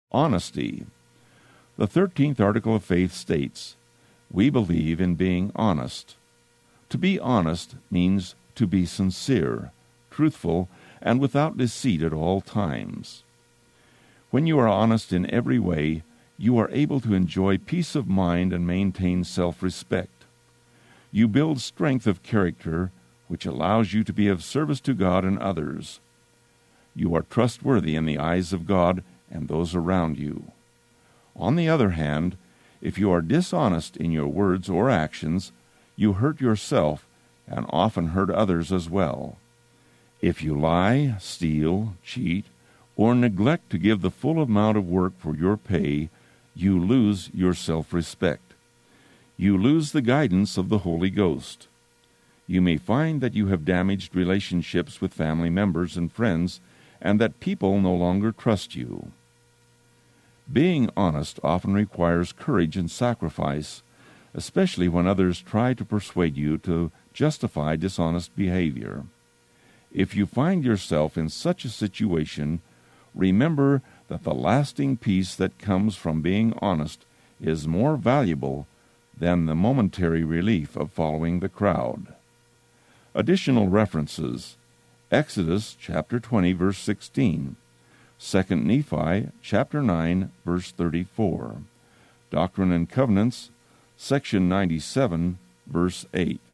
Honesty. The 13th article of faith states, "We believe in being honest." To be honest means to be sincere, truthful, and without deceit at all times. When you are honest in every way, you are able to enjoy peace of mind and maintain self-respect. You build strength of character, which allows you to be of service to God and others. You are trustworthy in the eyes of God and those around you. On the other hand, if you are dishonest in your words or actions, you hurt yourself and often hurt others as well. If you lie, steal, cheat, or neglect to give the full amount of work for your pay, you lose your self-respect. You lose the guidance of the Holy Ghost. You may find that you have damaged relationships with family members and friends, and that people no longer trust you. Being honest often requires courage and sacrifice, especially when others try to persuade you to justify dishonest behavior. If you find yourself in such a situation, remember that the lasting peace that comes from being honest is more valuable than the momentary relief of following the crowd. Additional references: Exodus chapter 20, verse 16, 2 Nephi chapter 9, verse 34, Doctrine and Covenants, section 97, verse 8.